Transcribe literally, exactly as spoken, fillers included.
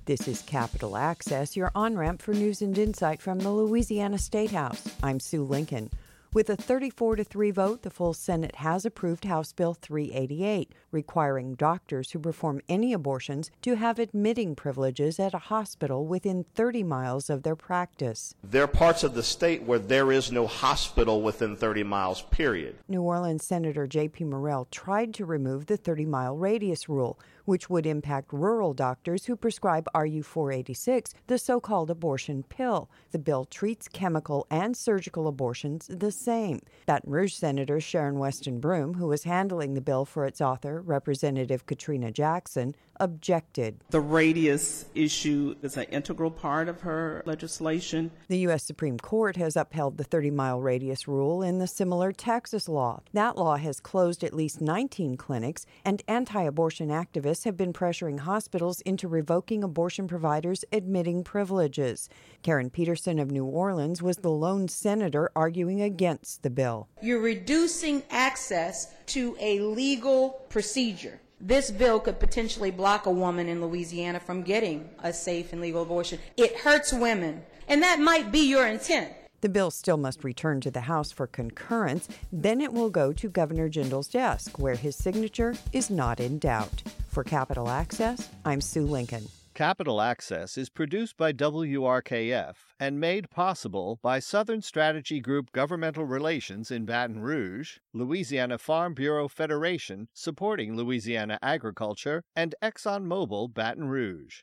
This is Capital Access, your on-ramp for news and insight from the Louisiana State House. I'm Sue Lincoln. With a thirty-four to three vote, the full Senate has approved House Bill three eighty-eight, requiring doctors who perform any abortions to have admitting privileges at a hospital within thirty miles of their practice. There are parts of the state where there is no hospital within thirty miles, period. New Orleans Senator J P Morrell tried to remove the thirty-mile radius rule, which would impact rural doctors who prescribe R U four eighty-six, the so-called abortion pill. The bill treats chemical and surgical abortions the same. Baton Rouge Senator Sharon Weston Broome, who was handling the bill for its author, Representative Katrina Jackson, objected. The radius issue is an integral part of her legislation. The U S Supreme Court has upheld the thirty-mile radius rule in the similar Texas law. That law has closed at least nineteen clinics, and anti-abortion activists have been pressuring hospitals into revoking abortion providers' admitting privileges. Karen Peterson of New Orleans was the lone senator arguing against the bill. You're reducing access to a legal procedure. This bill could potentially block a woman in Louisiana from getting a safe and legal abortion. It hurts women, and that might be your intent. The bill still must return to the House for concurrence. Then it will go to Governor Jindal's desk, where his signature is not in doubt. For Capital Access, I'm Sue Lincoln. Capital Access is produced by W R K F and made possible by Southern Strategy Group Governmental Relations in Baton Rouge, Louisiana Farm Bureau Federation supporting Louisiana agriculture, and ExxonMobil Baton Rouge.